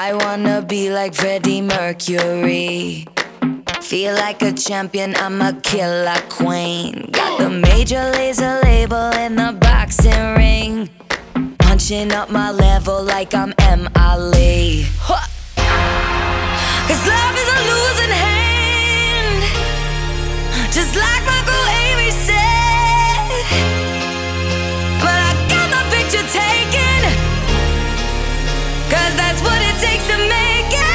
I wanna be like Freddie Mercury. Feel like a champion, I'm a killer queen. Got the major laser label in the boxing ring. Punching up my level like I'm M. Ali. Cause love is a losing hand, just like Michael Avery said. But I got my picture taken, cause that's what it takes to make it.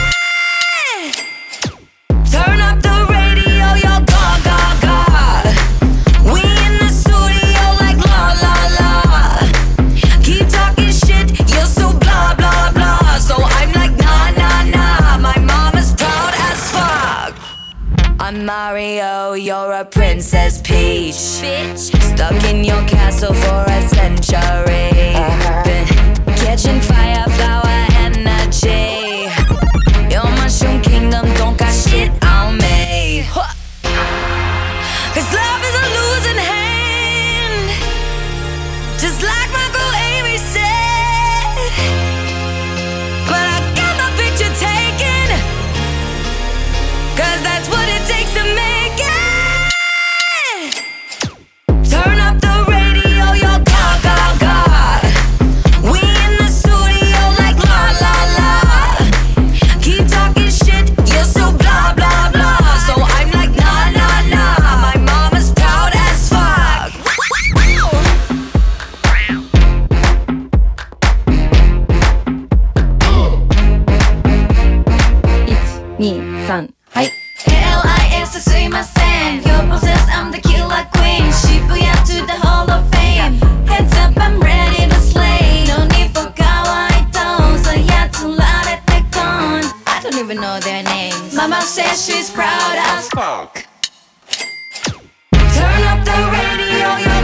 Turn up the radio, yo, ga, ga, ga. We in the studio like la, la, la. Keep talking shit, you're so blah, blah, blah. So I'm like nah, nah, nah. My mom is proud as fuck. I'm Mario, you're a Princess Peach. Bitch. Stuck in your castle for a century. Been catching fire, flower energy. Your mushroom kingdom don't got shit on me. Cause love is a losing hand, just like Michael Avery said. But I got my picture taken, cause that's what it takes to make it. Turn up the radio, yo, ga, ga, ga. We in the studio like la, la, la. Keep talking shit, you're so blah, blah, blah. So I'm like nah, nah, nah. My mom is proud as fuck. 1、2、3、はい。 LIS すいません Your possess I'm the killer queen 渋谷 to the hall of fame Heads up I'm ready to slay No need for kawaii tones あやつられてこん I don't even know their names Mama says she's proud as fuck Turn up the radio, yo.